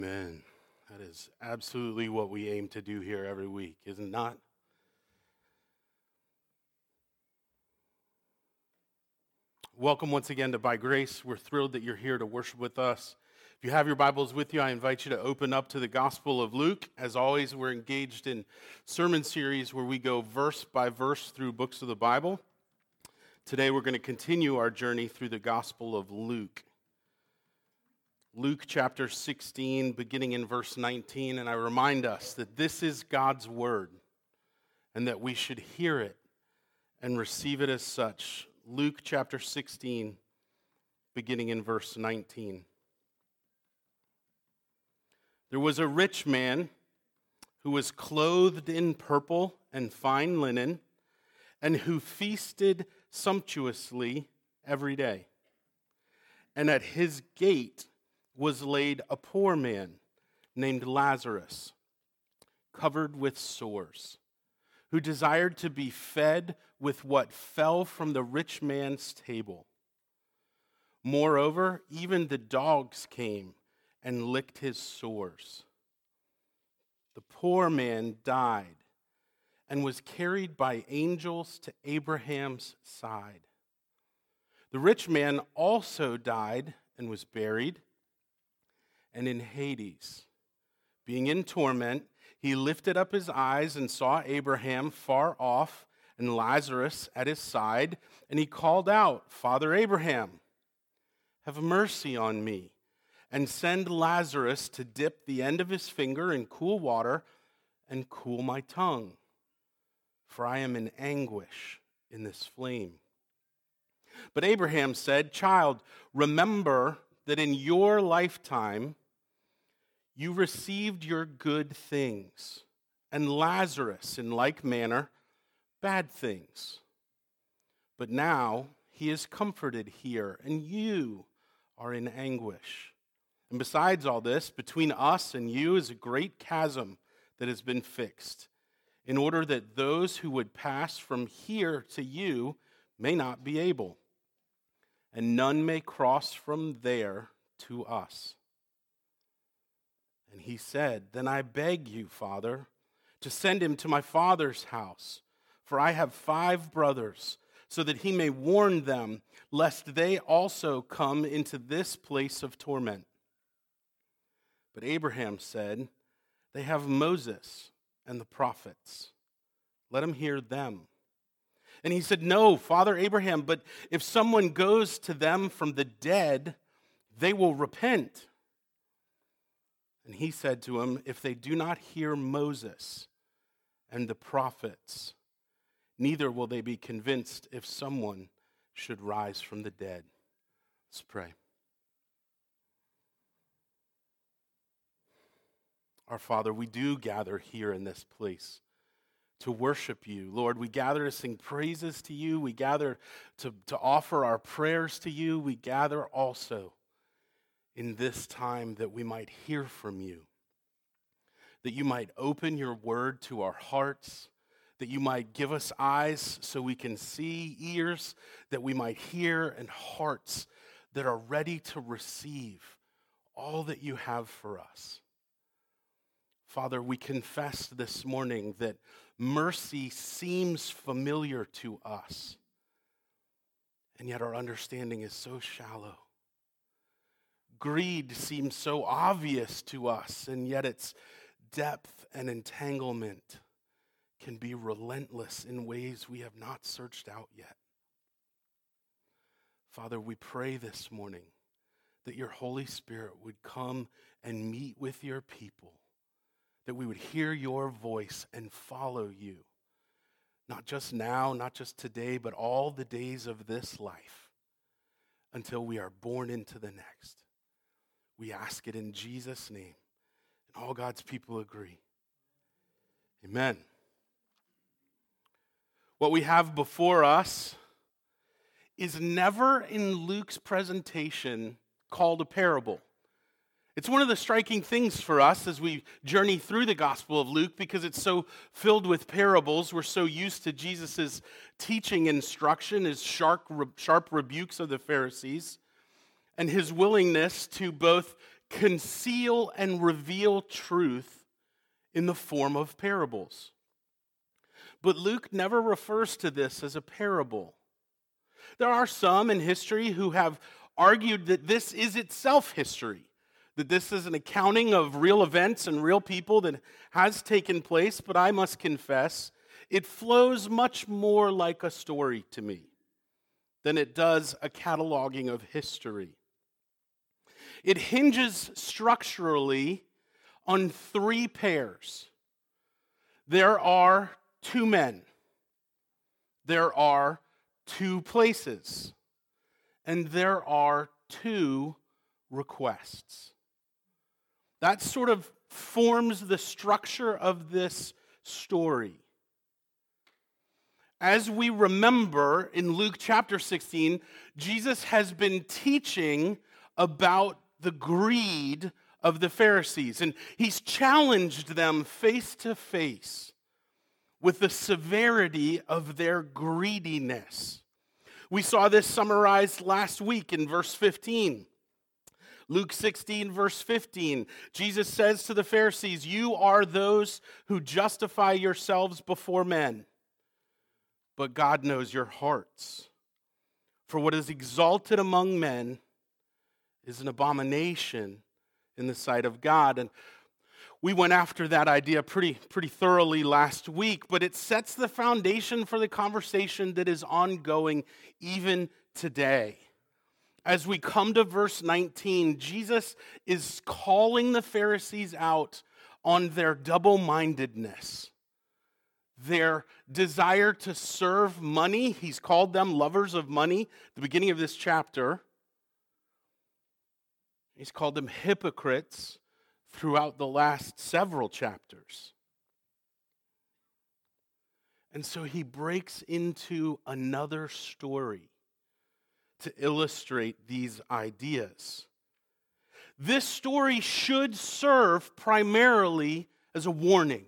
Amen. That is absolutely what we aim to do here every week, is it not? Welcome once again to By Grace. We're thrilled that you're here to worship with us. If you have your Bibles with you, I invite you to open up to the Gospel of Luke. As always, we're engaged in sermon series where we go verse by verse through books of the Bible. Today, we're going to continue our journey through the Gospel of Luke. Luke chapter 16, beginning in verse 19, and I remind us that this is God's word and that we should hear it and receive it as such. Luke chapter 16, beginning in verse 19. There was a rich man who was clothed in purple and fine linen and who feasted sumptuously every day. And at his gate was laid a poor man named Lazarus, covered with sores, who desired to be fed with what fell from the rich man's table. Moreover, even the dogs came and licked his sores. The poor man died and was carried by angels to Abraham's side. The rich man also died and was buried. And in Hades, being in torment, he lifted up his eyes and saw Abraham far off and Lazarus at his side, and he called out, "Father Abraham, have mercy on me, and send Lazarus to dip the end of his finger in cool water and cool my tongue, for I am in anguish in this flame." But Abraham said, "Child, remember that in your lifetime you received your good things, and Lazarus, in like manner, bad things. But now he is comforted here, and you are in anguish. And besides all this, between us and you is a great chasm that has been fixed, in order that those who would pass from here to you may not be able, and none may cross from there to us." And he said, "Then I beg you, Father, to send him to my father's house, for I have 5 brothers, so that he may warn them, lest they also come into this place of torment." But Abraham said, "They have Moses and the prophets. Let him hear them." And he said, "No, Father Abraham, but if someone goes to them from the dead, they will repent." And he said to him, "If they do not hear Moses and the prophets, neither will they be convinced if someone should rise from the dead." Let's pray. Our Father, we do gather here in this place to worship you. Lord, we gather to sing praises to you. We gather to offer our prayers to you. We gather also in this time that we might hear from you, that you might open your word to our hearts, that you might give us eyes so we can see, ears that we might hear, and hearts that are ready to receive all that you have for us. Father, we confess this morning that mercy seems familiar to us, and yet our understanding is so shallow. Greed seems so obvious to us, and yet its depth and entanglement can be relentless in ways we have not searched out yet. Father, we pray this morning that your Holy Spirit would come and meet with your people, that we would hear your voice and follow you, not just now, not just today, but all the days of this life until we are born into the next. We ask it in Jesus' name. And all God's people agree. Amen. What we have before us is never in Luke's presentation called a parable. It's one of the striking things for us as we journey through the Gospel of Luke because it's so filled with parables. We're so used to Jesus' teaching instruction, his sharp rebukes of the Pharisees, and his willingness to both conceal and reveal truth in the form of parables. But Luke never refers to this as a parable. There are some in history who have argued that this is itself history, that this is an accounting of real events and real people that has taken place, but I must confess, it flows much more like a story to me than it does a cataloging of history. It hinges structurally on three pairs. There are two men. There are two places. And there are two requests. That sort of forms the structure of this story. As we remember in Luke chapter 16, Jesus has been teaching about the greed of the Pharisees, and he's challenged them face to face with the severity of their greediness. We saw this summarized last week in verse 15. Luke 16, verse 15, Jesus says to the Pharisees, "You are those who justify yourselves before men, but God knows your hearts. For what is exalted among men is an abomination in the sight of God." And we went after that idea pretty thoroughly last week, but it sets the foundation for the conversation that is ongoing even today. As we come to verse 19, Jesus is calling the Pharisees out on their double-mindedness, their desire to serve money. He's called them lovers of money at the beginning of this chapter. He's called them hypocrites throughout the last several chapters. And so he breaks into another story to illustrate these ideas. This story should serve primarily as a warning.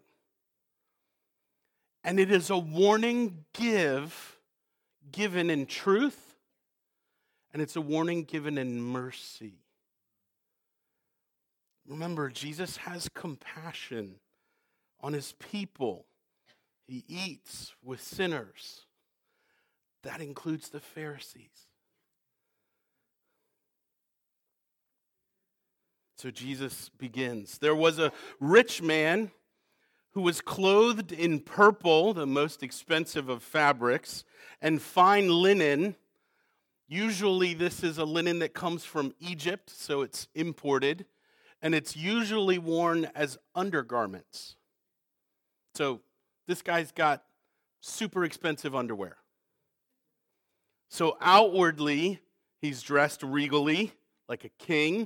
And it is a warning given in truth, and it's a warning given in mercy. Remember, Jesus has compassion on his people. He eats with sinners. That includes the Pharisees. So Jesus begins. There was a rich man who was clothed in purple, the most expensive of fabrics, and fine linen. Usually this is a linen that comes from Egypt, so it's imported, and it's usually worn as undergarments. So this guy's got super expensive underwear. So outwardly, he's dressed regally, like a king.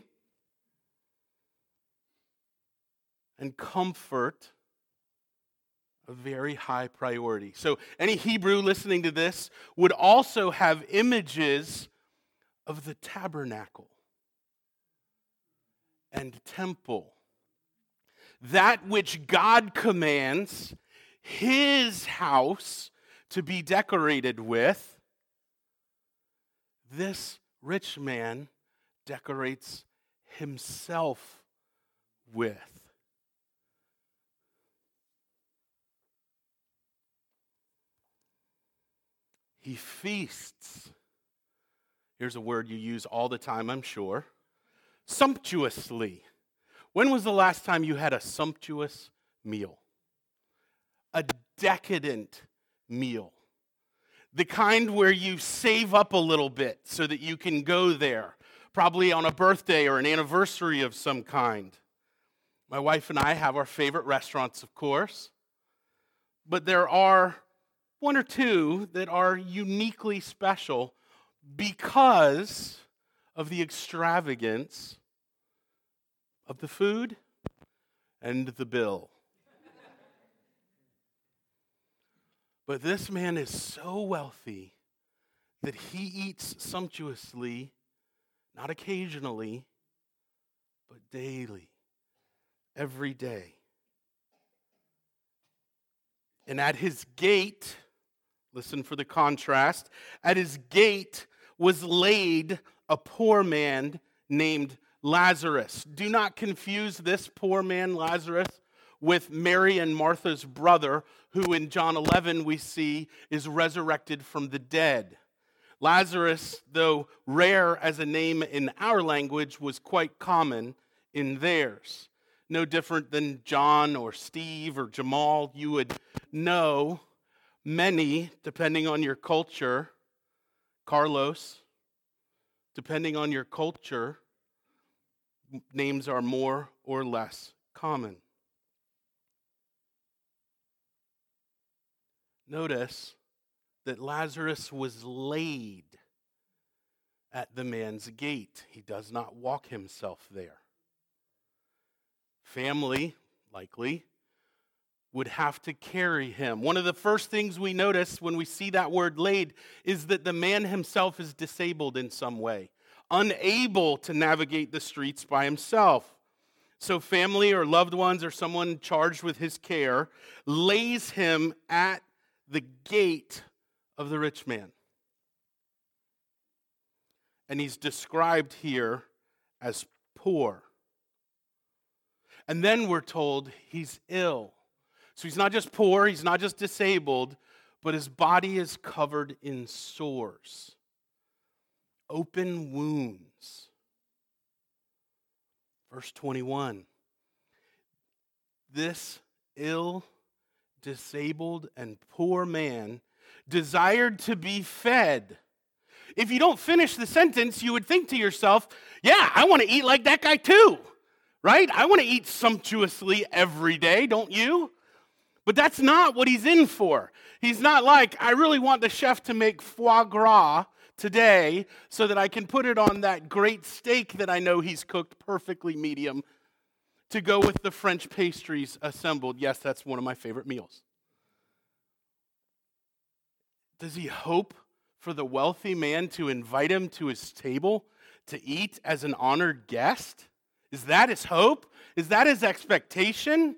And comfort, a very high priority. So any Hebrew listening to this would also have images of the tabernacle and temple. That which God commands his house to be decorated with, this rich man decorates himself with. He feasts. Here's a word you use all the time, I'm sure. Sumptuously. When was the last time you had a sumptuous meal? A decadent meal. The kind where you save up a little bit so that you can go there, probably on a birthday or an anniversary of some kind. My wife and I have our favorite restaurants, of course, but there are one or two that are uniquely special because of the extravagance of the food and the bill. But this man is so wealthy that he eats sumptuously, not occasionally, but daily, every day. And at his gate, listen for the contrast, at his gate was laid a poor man named Lazarus. Do not confuse this poor man, Lazarus, with Mary and Martha's brother, who in John 11 we see is resurrected from the dead. Lazarus, though rare as a name in our language, was quite common in theirs. No different than John or Steve or Jamal. You would know many, depending on your culture. Carlos, depending on your culture, names are more or less common. Notice that Lazarus was laid at the man's gate. He does not walk himself there. Family, likely, would have to carry him. One of the first things we notice when we see that word laid is that the man himself is disabled in some way, unable to navigate the streets by himself. So family or loved ones or someone charged with his care lays him at the gate of the rich man. And he's described here as poor. And then we're told he's ill. So he's not just poor, he's not just disabled, but his body is covered in sores, open wounds. Verse 21. This ill, disabled, and poor man desired to be fed. If you don't finish the sentence, you would think to yourself, yeah, I want to eat like that guy too, right? I want to eat sumptuously every day, don't you? But that's not what he's in for. He's not like, I really want the chef to make foie gras today so that I can put it on that great steak that I know he's cooked perfectly medium to go with the French pastries assembled. Yes, that's one of my favorite meals. Does he hope for the wealthy man to invite him to his table to eat as an honored guest? Is that his hope? Is that his expectation?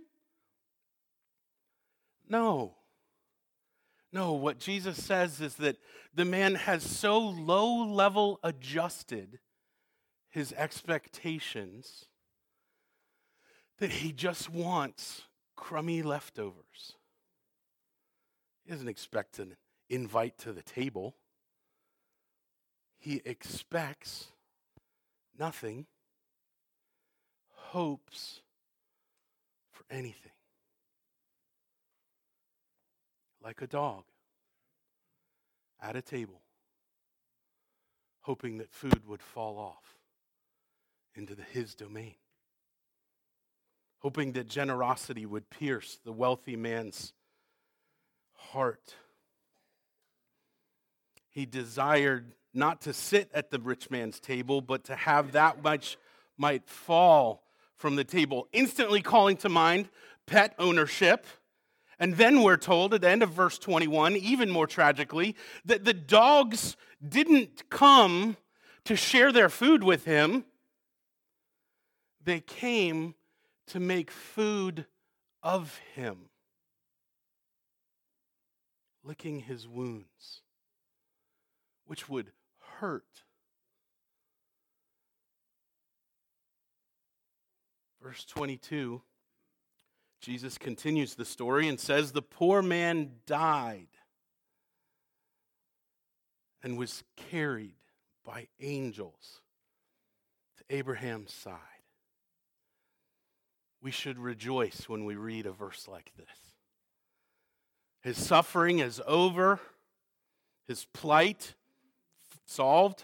No. No, what Jesus says is that the man has so low level adjusted his expectations that he just wants crummy leftovers. He doesn't expect an invite to the table. He expects nothing, hopes for anything. Like a dog at a table, hoping that food would fall off into his domain, hoping that generosity would pierce the wealthy man's heart. He desired not to sit at the rich man's table, but to have that much might fall from the table, instantly calling to mind pet ownership. And then we're told at the end of verse 21, even more tragically, that the dogs didn't come to share their food with him. They came to make food of him, licking his wounds, which would hurt. Verse 22. Jesus continues the story and says, the poor man died and was carried by angels to Abraham's side. We should rejoice when we read a verse like this. His suffering is over, his plight solved,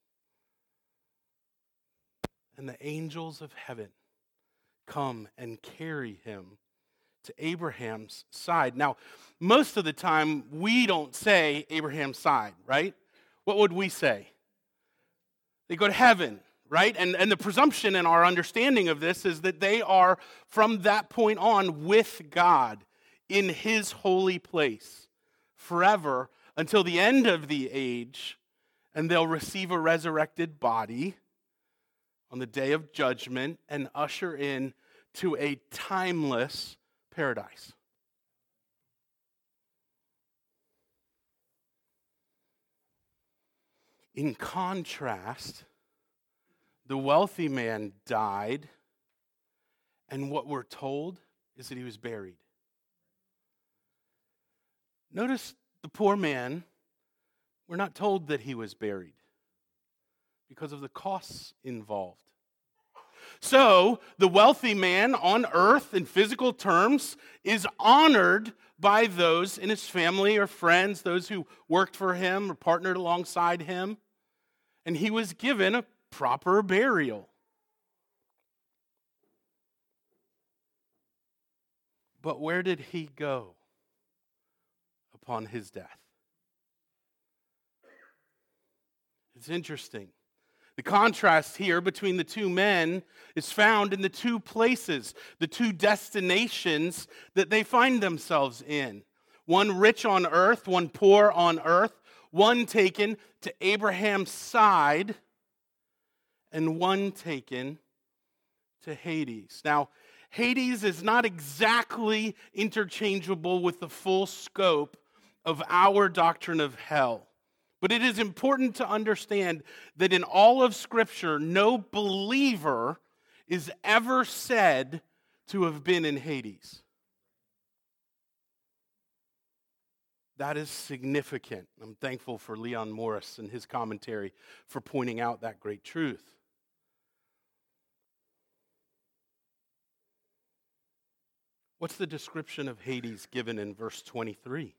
and the angels of heaven come and carry him to Abraham's side. Now, most of the time, we don't say Abraham's side, right? What would we say? They go to heaven, right? And the presumption in our understanding of this is that they are, from that point on, with God in his holy place forever until the end of the age, and they'll receive a resurrected body on the day of judgment and usher in to a timeless paradise. In contrast, The wealthy man died, and what we're told is that he was buried. Notice the poor man, we're not told that he was buried because of the costs involved. So, the wealthy man on earth, in physical terms, is honored by those in his family or friends, those who worked for him or partnered alongside him, and he was given a proper burial. But where did he go upon his death? It's interesting. The contrast here between the two men is found in the two places, the two destinations that they find themselves in. One rich on earth, one poor on earth, one taken to Abraham's side, and one taken to Hades. Now, Hades is not exactly interchangeable with the full scope of our doctrine of hell. But it is important to understand that in all of Scripture, no believer is ever said to have been in Hades. That is significant. I'm thankful for Leon Morris and his commentary for pointing out that great truth. What's the description of Hades given in verse 23?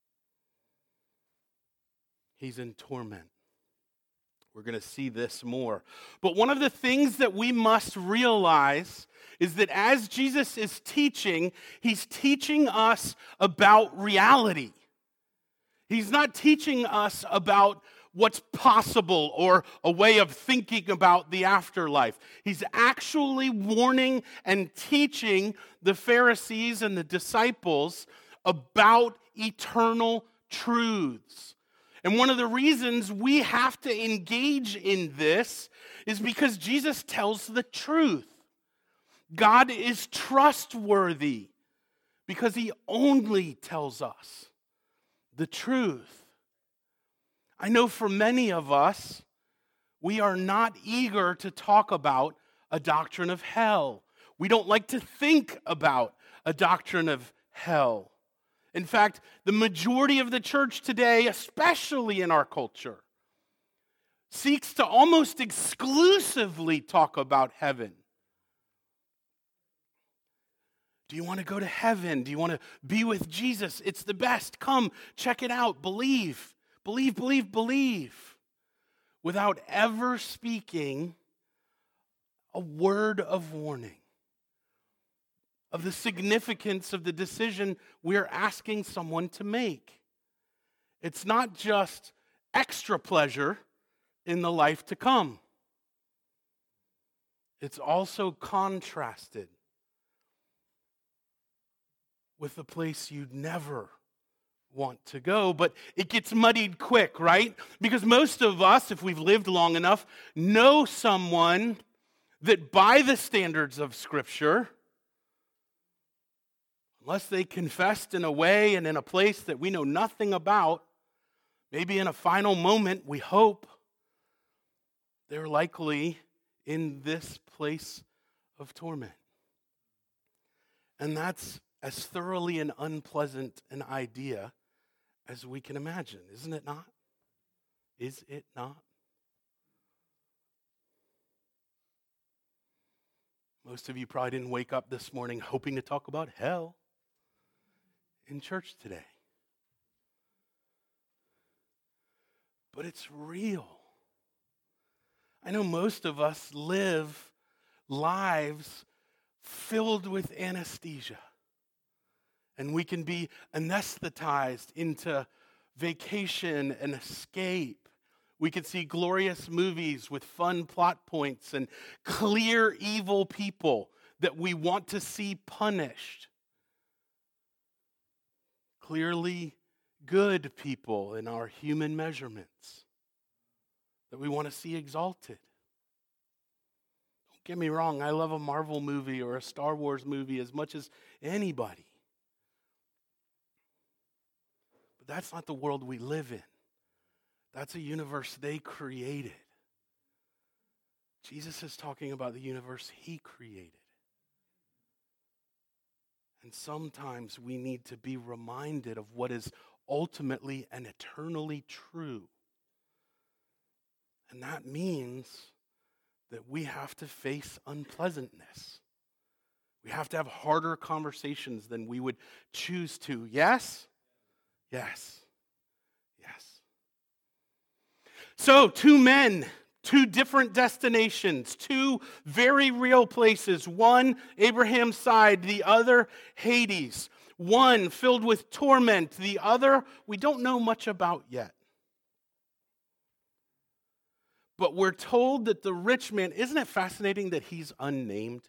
He's in torment. We're going to see this more. But one of the things that we must realize is that as Jesus is teaching, he's teaching us about reality. He's not teaching us about what's possible or a way of thinking about the afterlife. He's actually warning and teaching the Pharisees and the disciples about eternal truths. And one of the reasons we have to engage in this is because Jesus tells the truth. God is trustworthy because he only tells us the truth. I know for many of us, we are not eager to talk about a doctrine of hell. We don't like to think about a doctrine of hell. In fact, the majority of the church today, especially in our culture, seeks to almost exclusively talk about heaven. Do you want to go to heaven? Do you want to be with Jesus? It's the best. Come, check it out. Believe, believe, believe, believe. Without ever speaking a word of warning of the significance of the decision we're asking someone to make. It's not just extra pleasure in the life to come. It's also contrasted with the place you'd never want to go, but it gets muddied quick, right? Because most of us, if we've lived long enough, know someone that by the standards of Scripture, unless they confessed in a way and in a place that we know nothing about, maybe in a final moment, we hope, they're likely in this place of torment. And that's as thoroughly an unpleasant an idea as we can imagine, isn't it not? Is it not? Most of you probably didn't wake up this morning hoping to talk about hell in church today. But it's real. I know most of us live lives filled with anesthesia. And we can be anesthetized into vacation and escape. We can see glorious movies with fun plot points and clear evil people that we want to see punished. Clearly good people in our human measurements that we want to see exalted. Don't get me wrong, I love a Marvel movie or a Star Wars movie as much as anybody. But that's not the world we live in. That's a universe they created. Jesus is talking about the universe he created. And sometimes we need to be reminded of what is ultimately and eternally true. And that means that we have to face unpleasantness. We have to have harder conversations than we would choose to. Yes? Yes. Yes. So, two men, two different destinations, two very real places. One, Abraham's side, the other, Hades. One filled with torment, the other, we don't know much about yet. But we're told that the rich man, isn't it fascinating that he's unnamed?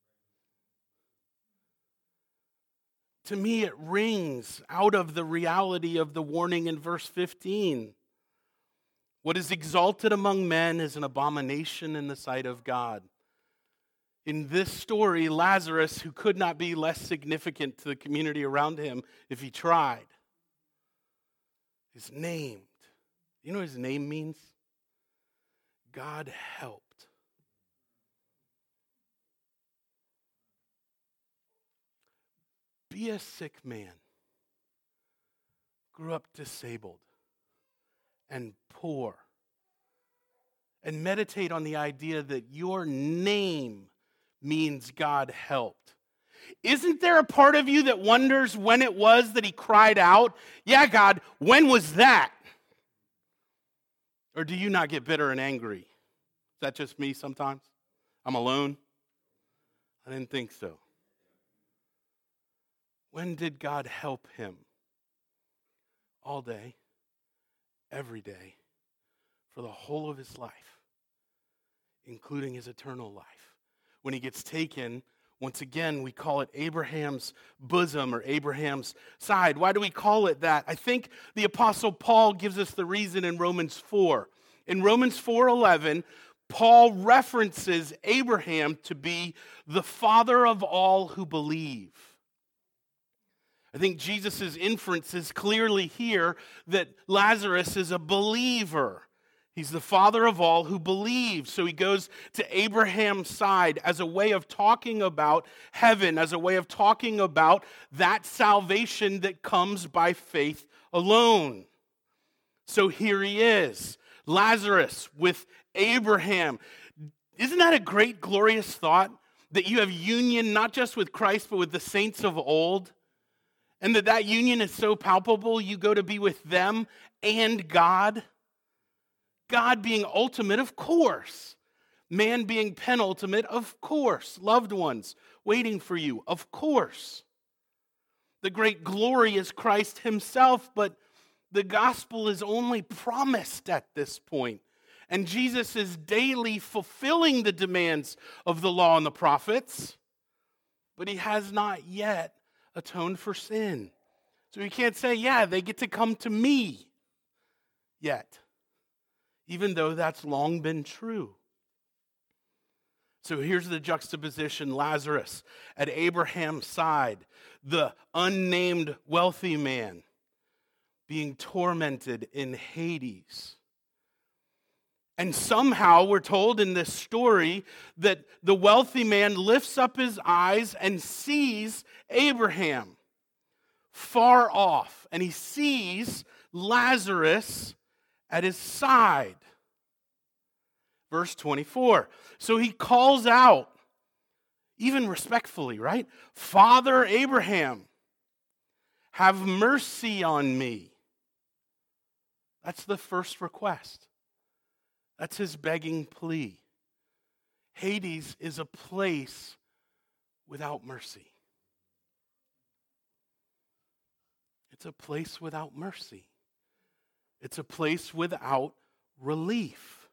To me, it rings out of the reality of the warning in verse 15. What is exalted among men is an abomination in the sight of God. In this story, Lazarus, who could not be less significant to the community around him if he tried, is named. You know what his name means? God helped. Be a sick man, grew up disabled and poor, and meditate on the idea that your name means God helped. Isn't there a part of you that wonders when it was that he cried out, "Yeah, God, when was that?" Or do you not get bitter and angry? Is that just me sometimes? I'm alone? I didn't think so. When did God help him? All day, every day, for the whole of his life, including his eternal life. When he gets taken, once again, we call it Abraham's bosom or Abraham's side. Why do we call it that? I think the Apostle Paul gives us the reason in Romans 4. In Romans 4:11, Paul references Abraham to be the father of all who believe. I think Jesus' inference is clearly here that Lazarus is a believer. He's the father of all who believe. So he goes to Abraham's side as a way of talking about heaven, as a way of talking about that salvation that comes by faith alone. So here he is, Lazarus with Abraham. Isn't that a great, glorious thought? That you have union not just with Christ, but with the saints of old? And that union is so palpable, you go to be with them and God. God being ultimate, of course. Man being penultimate, of course. Loved ones waiting for you, of course. The great glory is Christ himself, but the gospel is only promised at this point. And Jesus is daily fulfilling the demands of the law and the prophets, but he has not yet atoned for sin. So he can't say, yeah, they get to come to me yet, even though that's long been true. So here's the juxtaposition: Lazarus at Abraham's side, the unnamed wealthy man being tormented in Hades. And somehow we're told in this story that the wealthy man lifts up his eyes and sees Abraham far off. And he sees Lazarus at his side. Verse 24. So he calls out, even respectfully, right? "Father Abraham, have mercy on me." That's the first request. That's his begging plea. Hades is a place without mercy. It's a place without mercy. It's a place without relief.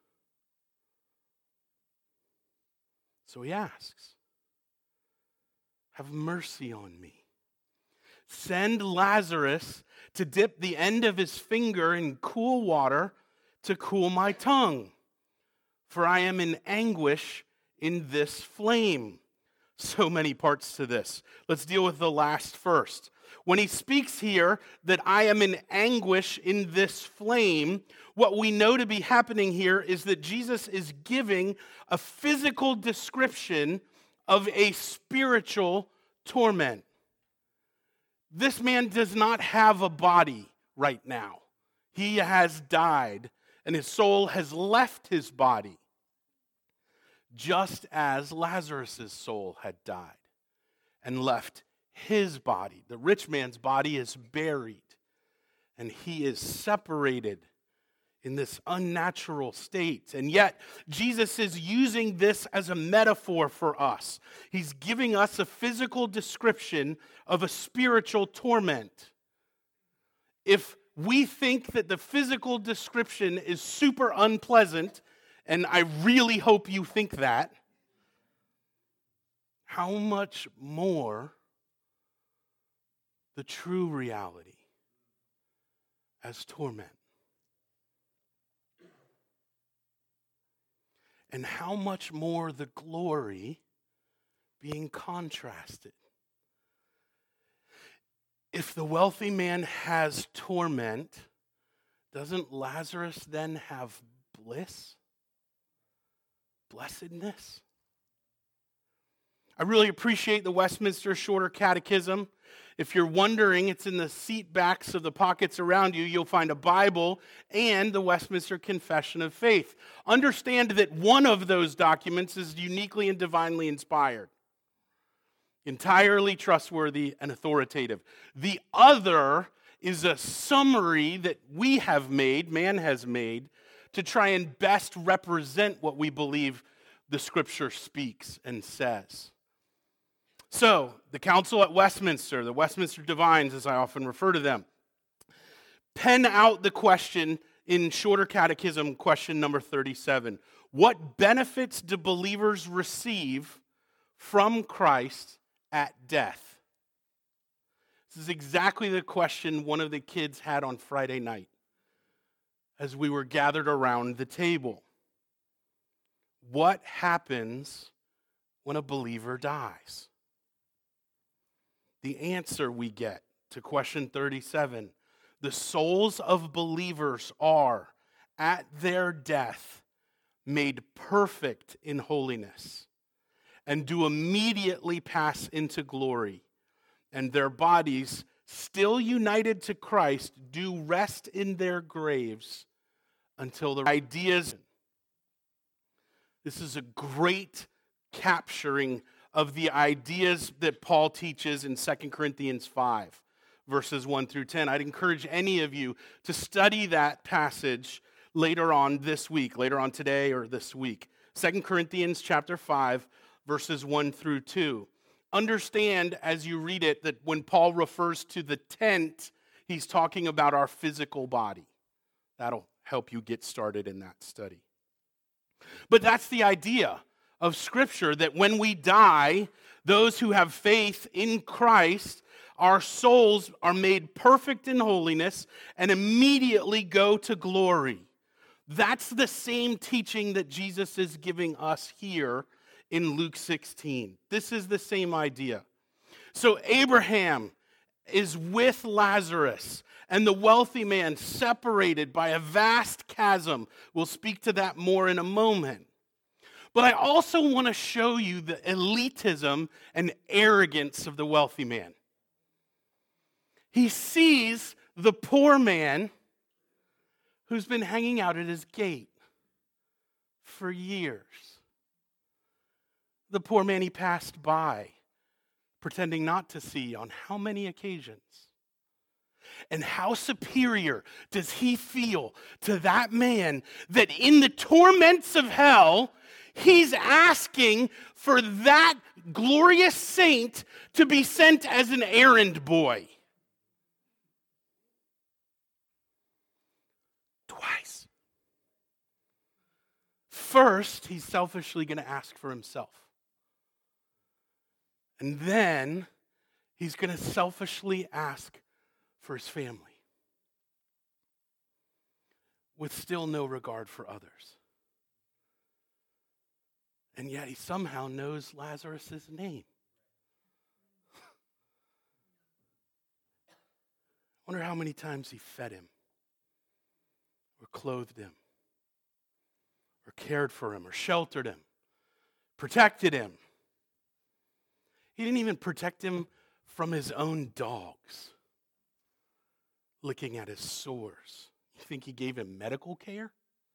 So he asks, "Have mercy on me. Send Lazarus to dip the end of his finger in cool water to cool my tongue, for I am in anguish in this flame." So many parts to this. Let's deal with the last first. When he speaks here that I am in anguish in this flame, what we know to be happening here is that Jesus is giving a physical description of a spiritual torment. This man does not have a body right now. He has died, and his soul has left his body, just as Lazarus' soul had died and left his body. The rich man's body is buried, and he is separated in this unnatural state. And yet, Jesus is using this as a metaphor for us. He's giving us a physical description of a spiritual torment. If we think that the physical description is super unpleasant, and I really hope you think that, how much more the true reality as torment? And how much more the glory being contrasted? If the wealthy man has torment, doesn't Lazarus then have bliss? Blessedness? I really appreciate the Westminster Shorter Catechism. If you're wondering, it's in the seat backs of the pockets around you. You'll find a Bible and the Westminster Confession of Faith. Understand that one of those documents is uniquely and divinely inspired, entirely trustworthy and authoritative. The other is a summary that we have made, man has made, to try and best represent what we believe the Scripture speaks and says. So, the Council at Westminster, the Westminster Divines, as I often refer to them, pen out the question in Shorter Catechism, question number 37. What benefits do believers receive from Christ at death? This is exactly the question one of the kids had on Friday night as we were gathered around the table. What happens when a believer dies? The answer we get to question 37, the souls of believers are, at their death, made perfect in holiness, and do immediately pass into glory, and their bodies, still united to Christ, do rest in their graves until the ideas. This is a great capturing of the ideas that Paul teaches in 2 Corinthians 5, verses 1 through 10. I'd encourage any of you to study that passage later on this week, later on today or this week. 2 Corinthians chapter 5, verses 1 through 2. Understand as you read it that when Paul refers to the tent, he's talking about our physical body. That'll help you get started in that study. But that's the idea of Scripture, that when we die, those who have faith in Christ, our souls are made perfect in holiness and immediately go to glory. That's the same teaching that Jesus is giving us here in Luke 16. This is the same idea. So Abraham is with Lazarus, and the wealthy man separated by a vast chasm. We'll speak to that more in a moment. But I also want to show you the elitism and arrogance of the wealthy man. He sees the poor man who's been hanging out at his gate for years. The poor man he passed by, pretending not to see on how many occasions. And how superior does he feel to that man that in the torments of hell, he's asking for that glorious saint to be sent as an errand boy. Twice. First, he's selfishly going to ask for himself. And then he's going to selfishly ask for his family, with still no regard for others. And yet he somehow knows Lazarus' name. I wonder how many times he fed him, or clothed him, or cared for him, or sheltered him, protected him. He didn't even protect him from his own dogs licking at his sores. You think he gave him medical care?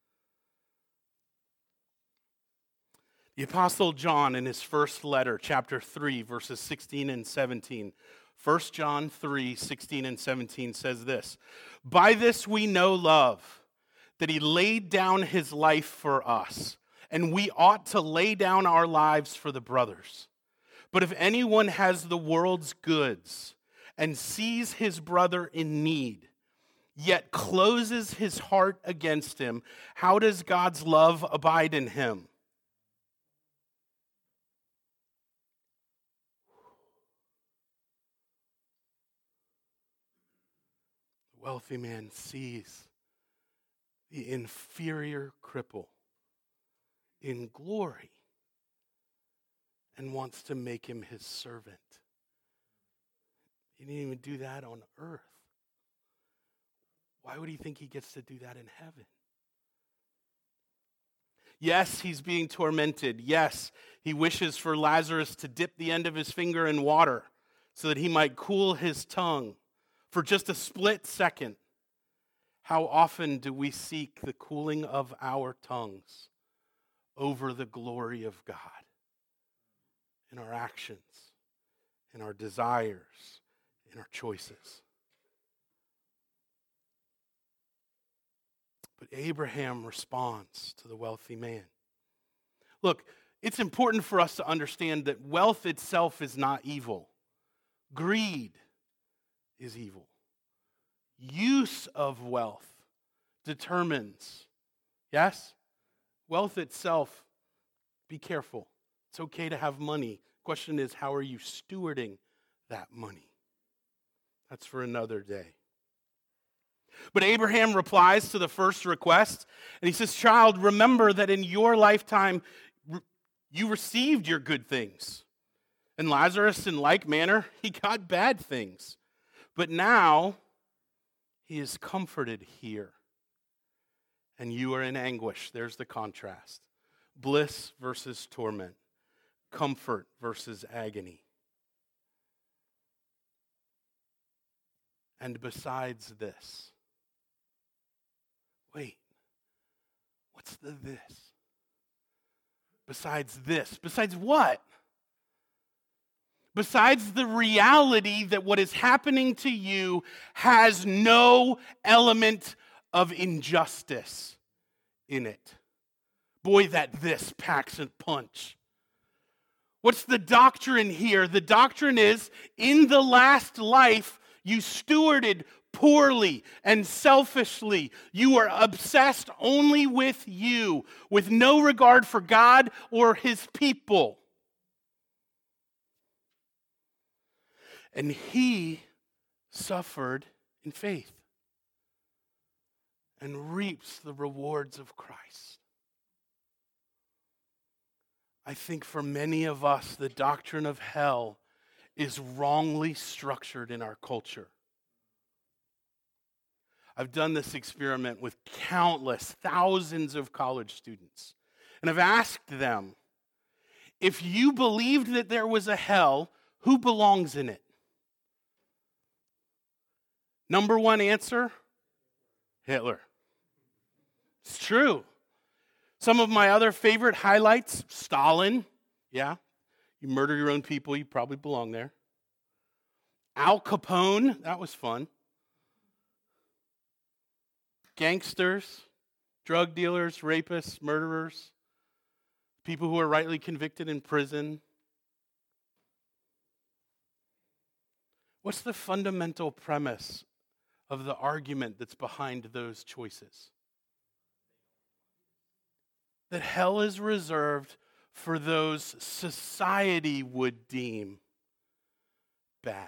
The Apostle John, in his first letter, chapter 3, verses 16 and 17, 1 John 3, 16 and 17 says this, "By this we know love, that he laid down his life for us, and we ought to lay down our lives for the brothers. But if anyone has the world's goods and sees his brother in need, yet closes his heart against him, how does God's love abide in him?" The wealthy man sees the inferior cripple in glory and wants to make him his servant. He didn't even do that on earth. Why would he think he gets to do that in heaven? Yes, he's being tormented. Yes, he wishes for Lazarus to dip the end of his finger in water so that he might cool his tongue for just a split second. How often do we seek the cooling of our tongues over the glory of God in our actions, in our desires, in our choices? But Abraham responds to the wealthy man. Look, it's important for us to understand that wealth itself is not evil. Greed is evil. Use of wealth determines, yes? Wealth itself, be careful. It's okay to have money. Question is, how are you stewarding that money? That's for another day. But Abraham replies to the first request, and he says, "Child, remember that in your lifetime you received your good things. And Lazarus, in like manner, he got bad things. But now he is comforted here, and you are in anguish." There's the contrast. Bliss versus torment. Comfort versus agony. And besides this, wait, what's the this? Besides this. Besides what? Besides the reality that what is happening to you has no element of injustice in it. Boy, that this packs a punch. What's the doctrine here? The doctrine is, in the last life, you stewarded poorly and selfishly. You were obsessed only with you, with no regard for God or his people. And he suffered in faith and reaps the rewards of Christ. I think for many of us, the doctrine of hell is wrongly structured in our culture. I've done this experiment with countless, thousands of college students. And I've asked them, if you believed that there was a hell, who belongs in it? Number one answer, Hitler. It's true. Some of my other favorite highlights, Stalin. Yeah, you murder your own people, you probably belong there. Al Capone, that was fun. Gangsters, drug dealers, rapists, murderers, people who are rightly convicted in prison. What's the fundamental premise of the argument that's behind those choices? That hell is reserved for those society would deem bad.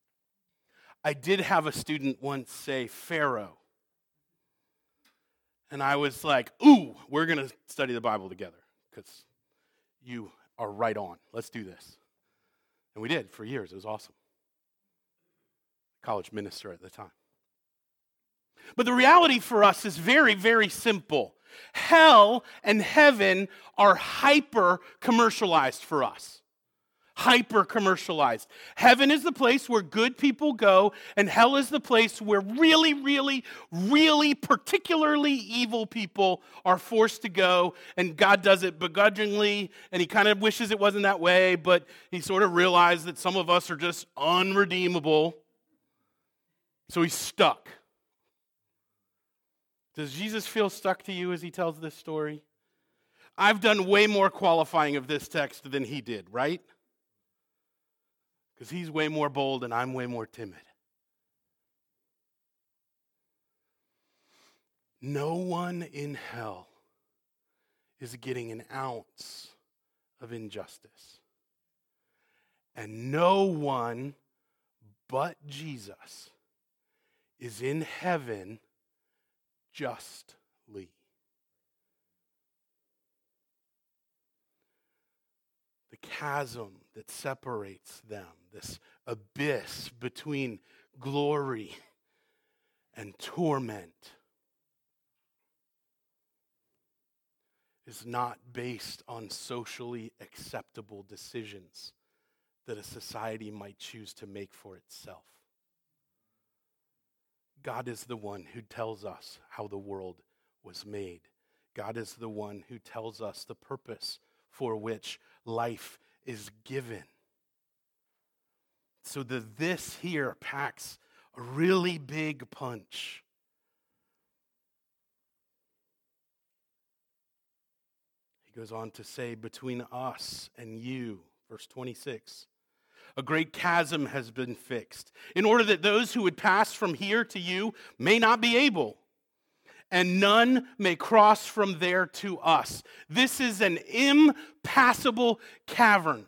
I did have a student once say Pharaoh. And I was like, ooh, we're going to study the Bible together because you are right on. Let's do this. And we did for years. It was awesome. College minister at the time. But the reality for us is very, very simple. Hell and heaven are hyper commercialized for us. Hyper commercialized. Heaven is the place where good people go, and hell is the place where really, really, really particularly evil people are forced to go, and God does it begrudgingly, and he kind of wishes it wasn't that way, but he sort of realized that some of us are just unredeemable, so he's stuck. Does Jesus feel stuck to you as he tells this story? I've done way more qualifying of this text than he did, right? Because he's way more bold and I'm way more timid. No one in hell is getting an ounce of injustice. And no one but Jesus is in heaven justly. The chasm that separates them, this abyss between glory and torment, is not based on socially acceptable decisions that a society might choose to make for itself. God is the one who tells us how the world was made. God is the one who tells us the purpose for which life is given. So this here packs a really big punch. He goes on to say, between us and you, verse 26, a great chasm has been fixed, in order that those who would pass from here to you may not be able, and none may cross from there to us. This is an impassable cavern.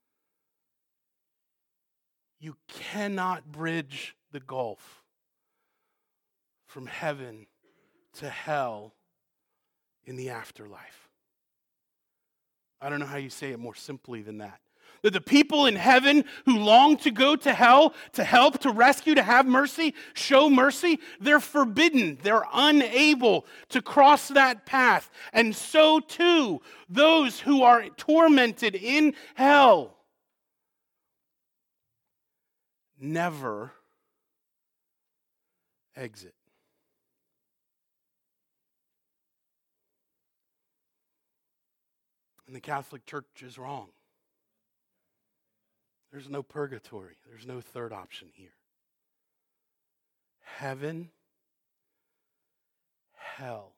You cannot bridge the gulf from heaven to hell in the afterlife. I don't know how you say it more simply than that. That the people in heaven who long to go to hell, to help, to rescue, to have mercy, show mercy, they're forbidden. They're unable to cross that path. And so too, those who are tormented in hell never exit. And the Catholic Church is wrong. There's no purgatory. There's no third option here. Heaven, hell.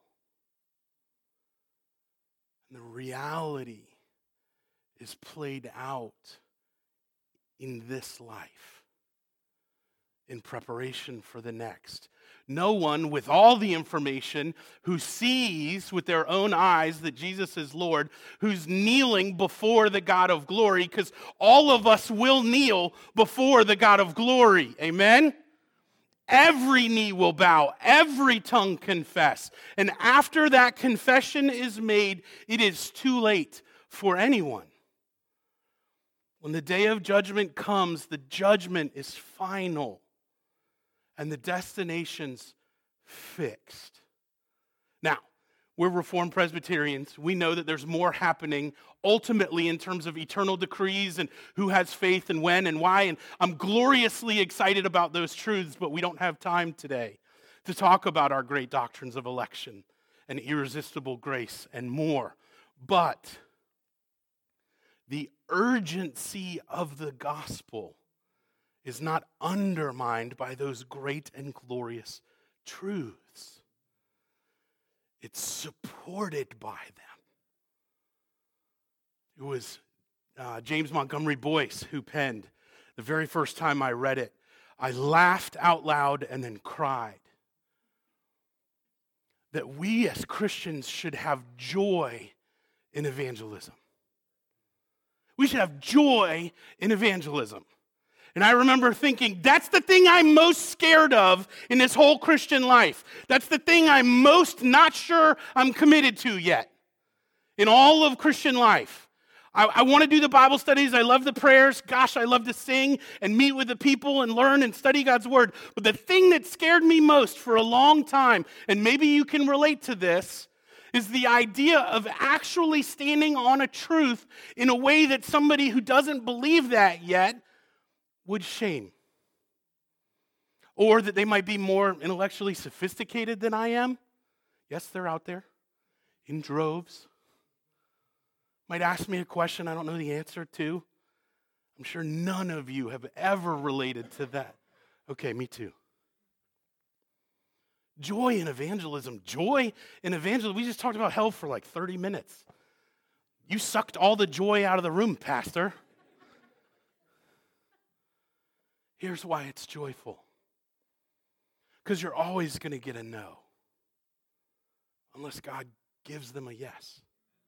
And the reality is played out in this life in preparation for the next. No one with all the information who sees with their own eyes that Jesus is Lord, who's kneeling before the God of glory, because all of us will kneel before the God of glory. Amen? Every knee will bow, every tongue confess. And after that confession is made, it is too late for anyone. When the day of judgment comes, the judgment is final. And the destination's fixed. Now, we're Reformed Presbyterians. We know that there's more happening ultimately in terms of eternal decrees and who has faith and when and why. And I'm gloriously excited about those truths, but we don't have time today to talk about our great doctrines of election and irresistible grace and more. But the urgency of the gospel is not undermined by those great and glorious truths. It's supported by them. It was James Montgomery Boyce who penned, the very first time I read it, I laughed out loud and then cried. That we as Christians should have joy in evangelism. We should have joy in evangelism. And I remember thinking, that's the thing I'm most scared of in this whole Christian life. That's the thing I'm most not sure I'm committed to yet in all of Christian life. I want to do the Bible studies. I love the prayers. Gosh, I love to sing and meet with the people and learn and study God's word. But the thing that scared me most for a long time, and maybe you can relate to this, is the idea of actually standing on a truth in a way that somebody who doesn't believe that yet would shame. Or that they might be more intellectually sophisticated than I am. Yes, they're out there in droves. Might ask me a question I don't know the answer to. I'm sure none of you have ever related to that. Okay, me too. Joy in evangelism. Joy in evangelism. We just talked about hell for like 30 minutes. You sucked all the joy out of the room, Pastor. Here's why it's joyful. Because you're always going to get a no. Unless God gives them a yes.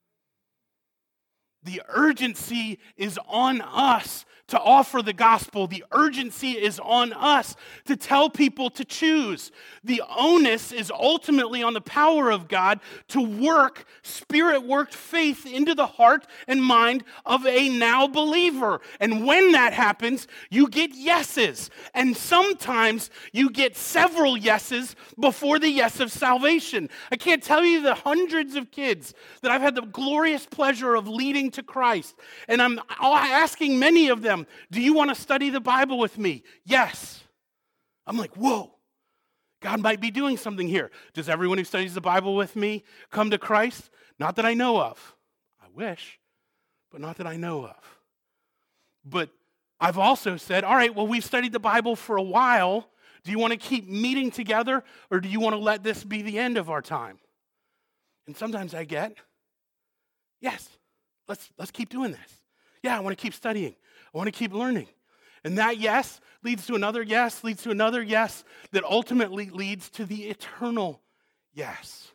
The urgency is on us to offer the gospel. The urgency is on us to tell people to choose. The onus is ultimately on the power of God to work Spirit-worked faith into the heart and mind of a now believer. And when that happens, you get yeses. And sometimes you get several yeses before the yes of salvation. I can't tell you the hundreds of kids that I've had the glorious pleasure of leading to Christ. And I'm asking many of them, do you want to study the Bible with me? Yes. I'm like, whoa, God might be doing something here. Does everyone who studies the Bible with me come to Christ? Not that I know of. I wish, but not that I know of. But I've also said, all right, well, we've studied the Bible for a while. Do you want to keep meeting together, or do you want to let this be the end of our time? And sometimes I get, yes. Let's keep doing this. Yeah, I want to keep studying. I want to keep learning. And that yes leads to another yes, leads to another yes, that ultimately leads to the eternal yes.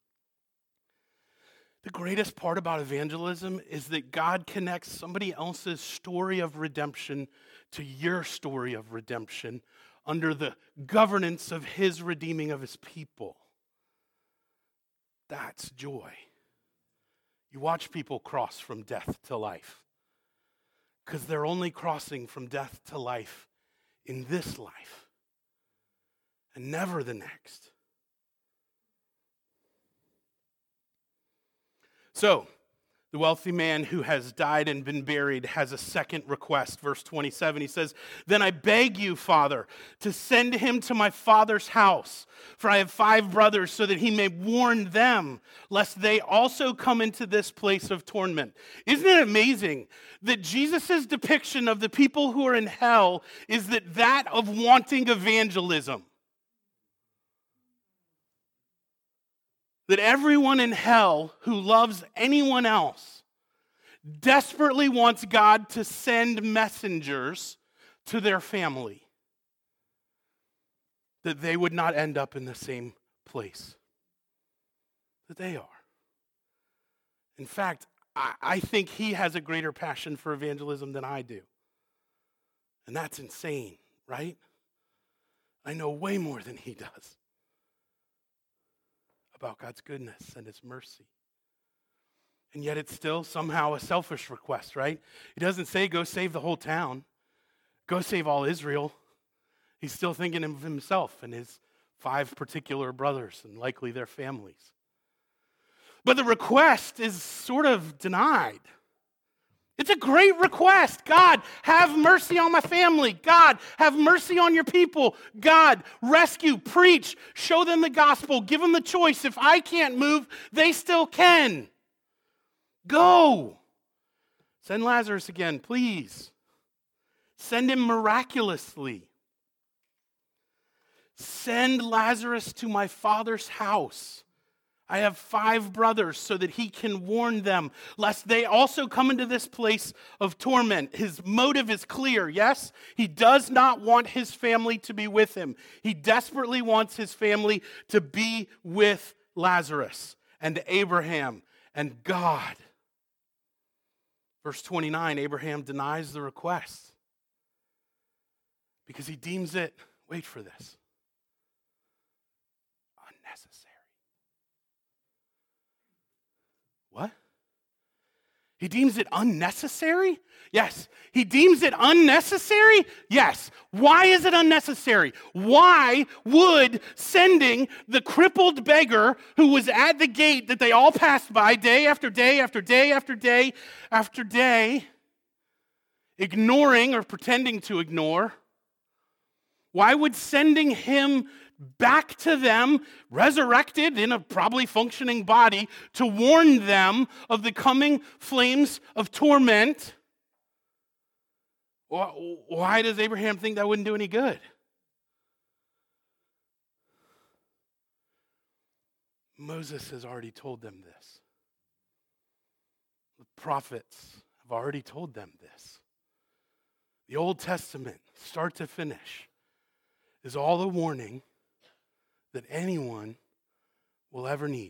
The greatest part about evangelism is that God connects somebody else's story of redemption to your story of redemption under the governance of his redeeming of his people. That's joy. You watch people cross from death to life because they're only crossing from death to life in this life and never the next. So, the wealthy man who has died and been buried has a second request. Verse 27, he says, "Then I beg you, Father, to send him to my father's house, for I have 5 brothers, so that he may warn them, lest they also come into this place of torment." Isn't it amazing that Jesus' depiction of the people who are in hell is that of wanting evangelism? That everyone in hell who loves anyone else desperately wants God to send messengers to their family, that they would not end up in the same place that they are. In fact, I think he has a greater passion for evangelism than I do. And that's insane, right? I know way more than he does about God's goodness and his mercy. And yet it's still somehow a selfish request, right? He doesn't say go save the whole town, go save all Israel. He's still thinking of himself and his 5 particular brothers and likely their families. But the request is sort of denied. It's a great request. God, have mercy on my family. God, have mercy on your people. God, rescue, preach, show them the gospel, give them the choice. If I can't move, they still can. Go. Send Lazarus again, please. Send him miraculously. Send Lazarus to my father's house. I have 5 brothers so that he can warn them, lest they also come into this place of torment. His motive is clear, yes? He does not want his family to be with him. He desperately wants his family to be with Lazarus and Abraham and God. Verse 29, Abraham denies the request. Because he deems it, wait for this, unnecessary. What? He deems it unnecessary? Yes. He deems it unnecessary? Yes. Why is it unnecessary? Why would sending the crippled beggar who was at the gate that they all passed by day after day after day after day after day, ignoring or pretending to ignore, why would sending him back to them, resurrected in a probably functioning body, to warn them of the coming flames of torment, why does Abraham think that wouldn't do any good? Moses has already told them this. The prophets have already told them this. The Old Testament, start to finish, is all the warning that anyone will ever need.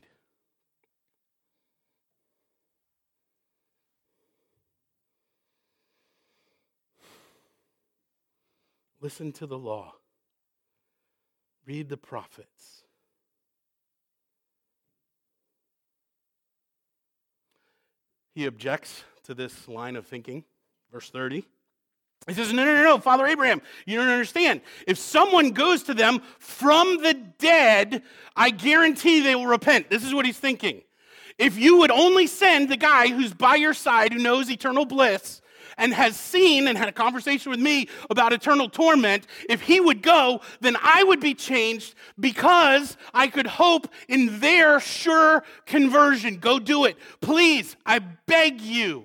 Listen to the law. Read the prophets. He objects to this line of thinking. Verse 30. He says, no, Father Abraham, you don't understand. If someone goes to them from the dead, I guarantee they will repent. This is what he's thinking. If you would only send the guy who's by your side, who knows eternal bliss, and has seen and had a conversation with me about eternal torment, if he would go, then I would be changed because I could hope in their sure conversion. Go do it. Please, I beg you.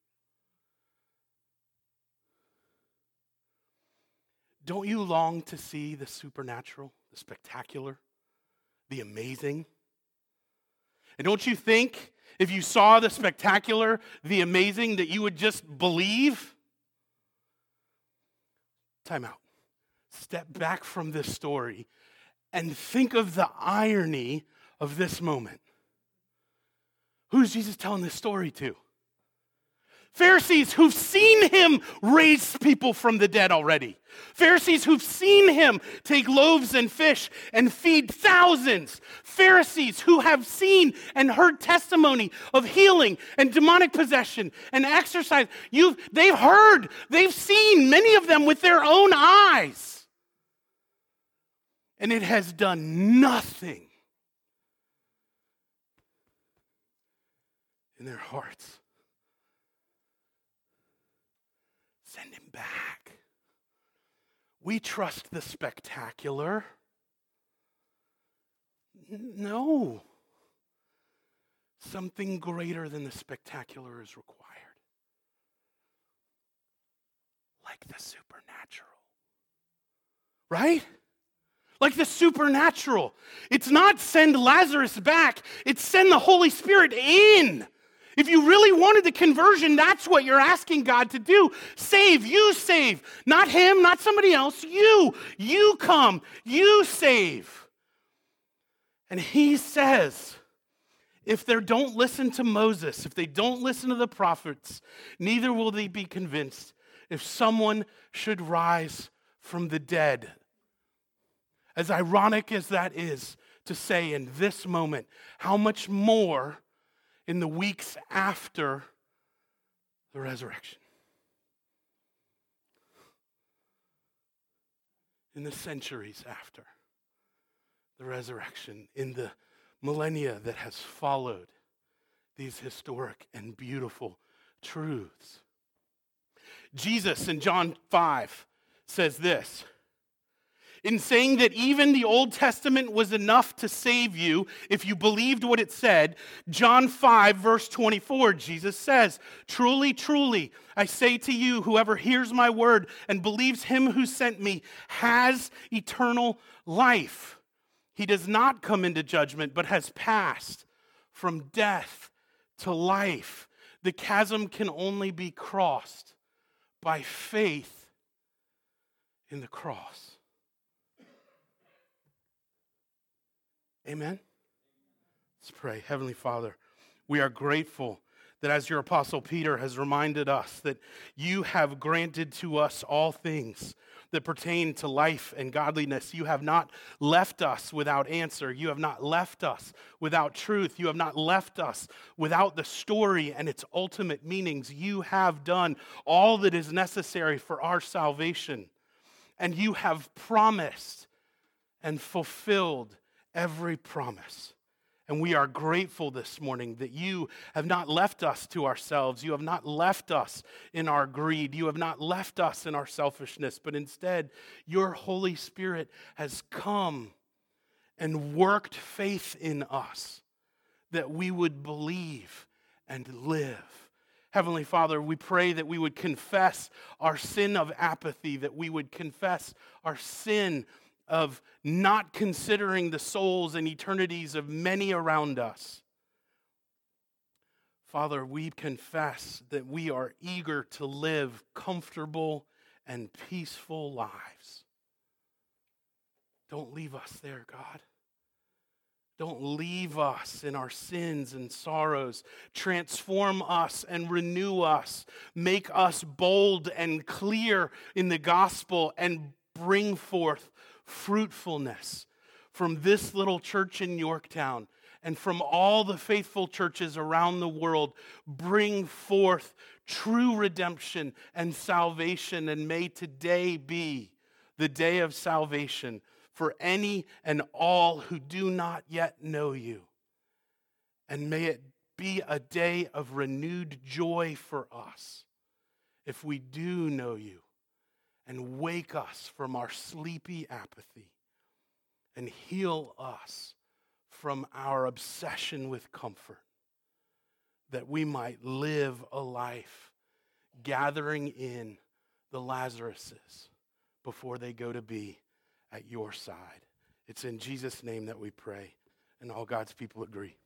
Don't you long to see the supernatural, the spectacular, the amazing? And don't you think if you saw the spectacular, the amazing, that you would just believe? Time out. Step back from this story and think of the irony of this moment. Who's Jesus telling this story to? Pharisees who've seen him raise people from the dead already. Pharisees who've seen him take loaves and fish and feed thousands. Pharisees who have seen and heard testimony of healing and demonic possession and exorcise. They've heard, they've seen, many of them with their own eyes. And it has done nothing in their hearts. Send him back. We trust the spectacular. No. Something greater than the spectacular is required. Like the supernatural. Right? Like the supernatural. It's not send Lazarus back. It's send the Holy Spirit in. If you really wanted the conversion, that's what you're asking God to do. Save, you save. Not him, not somebody else. You come, you save. And he says, if they don't listen to Moses, if they don't listen to the prophets, neither will they be convinced if someone should rise from the dead. As ironic as that is to say in this moment, how much more in the weeks after the resurrection. In the centuries after the resurrection, in the millennia that has followed these historic and beautiful truths. Jesus in John 5 says this, in saying that even the Old Testament was enough to save you if you believed what it said, John 5, verse 24, Jesus says, truly, truly, I say to you, whoever hears my word and believes him who sent me has eternal life. He does not come into judgment, but has passed from death to life. The chasm can only be crossed by faith in the cross. Amen? Let's pray. Heavenly Father, we are grateful That as your apostle Peter has reminded us, that you have granted to us all things that pertain to life and godliness. You have not left us without answer. You have not left us without truth. You have not left us without the story and its ultimate meanings. You have done all that is necessary for our salvation. And you have promised and fulfilled every promise. And we are grateful this morning that you have not left us to ourselves. You have not left us in our greed. You have not left us in our selfishness, but instead, your Holy Spirit has come and worked faith in us that we would believe and live. Heavenly Father, we pray that we would confess our sin of apathy, that we would confess our sin of not considering the souls and eternities of many around us. Father, we confess that we are eager to live comfortable and peaceful lives. Don't leave us there, God. Don't leave us in our sins and sorrows. Transform us and renew us. Make us bold and clear in the gospel and bring forth fruitfulness from this little church in Yorktown and from all the faithful churches around the world. Bring forth true redemption and salvation, and may today be the day of salvation for any and all who do not yet know you. And may it be a day of renewed joy for us if we do know you. And wake us from our sleepy apathy and heal us from our obsession with comfort, that we might live a life gathering in the Lazaruses before they go to be at your side. It's in Jesus' name that we pray, and all God's people agree.